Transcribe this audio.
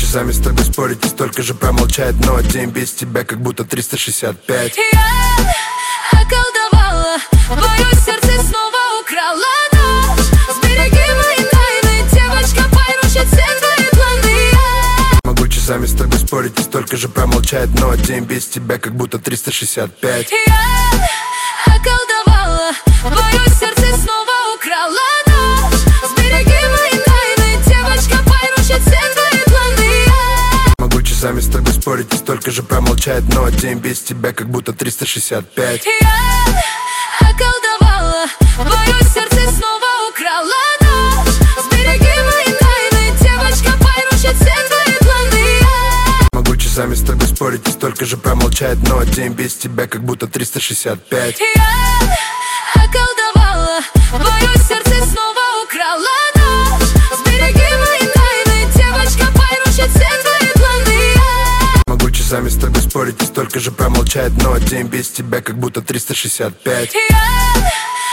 часами с тобой спорить и столько же промолчать, но день без тебя как будто 365. Я околдовала, твое сердце снова украла ночь. Сбереги мои тайны, девочка, поручит все твои планы. Могу часами с тобой спорить и столько же промолчать, но день без тебя как будто 365. Я околдовала, твое сердце снова украла ночь. Сбереги мои тайны, девочка, поручит все твои планы. Могу часами с тобой спорить и столько же промолчать, но день без тебя как будто 365. Я околдовала, твое сердце снова украла ночь. Сбереги мои тайны, девочка, поручит все твои планы. Могу часами с тобой спорить и столько же промолчать, но день без тебя как будто 365. Я околдовала, твое сердце снова украла ночь. Сбереги мои тайны, девочка, поручит все твои планы. Могу часами с тобой спорить и столько же промолчать, но день без тебя как будто 365. Я